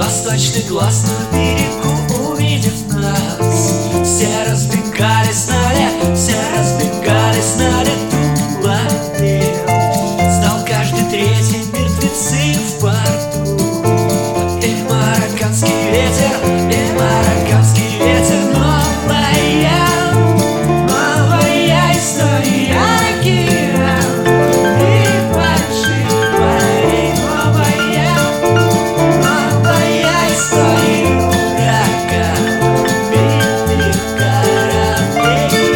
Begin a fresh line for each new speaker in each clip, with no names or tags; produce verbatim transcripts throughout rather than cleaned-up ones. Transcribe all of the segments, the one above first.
Восточный глаз на берегу, увидев нас, все разбегались на лед, все разбегались на лету ловил. Стал каждый третий мертвецы в порту. И марокканский ветер, и марокканский ветер. Новая, новая история океан и больших морей. Новая, новая история ураган битых кораблей.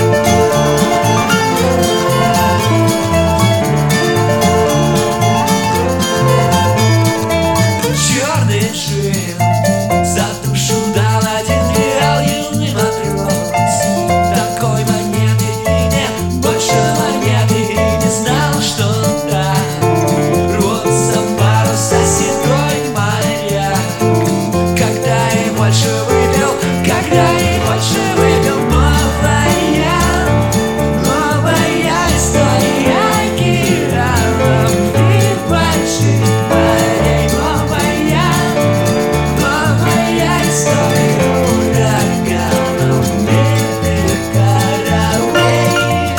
Черный джин за душу дал один реал юный матрос. Такой монеты и нет, больше монеты, и не знал, что там рвутся паруса седой моряк. Когда и больше выпил, когда и больше выпил. Новая, новая история океанов и больших морей. Новая, новая история ураганов битых кораблей.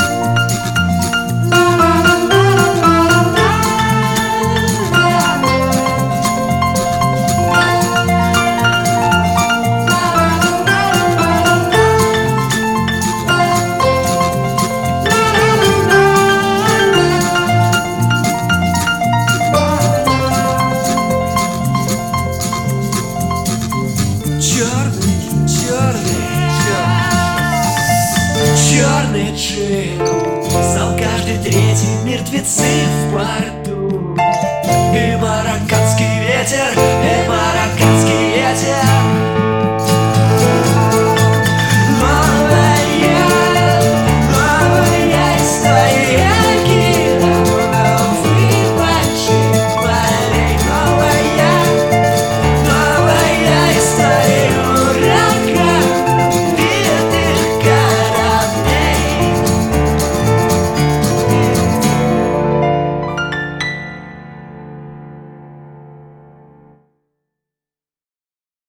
Черный, черный, черный, черный джин. Стал каждый третий мертвецы в порту. И марокканский ветер,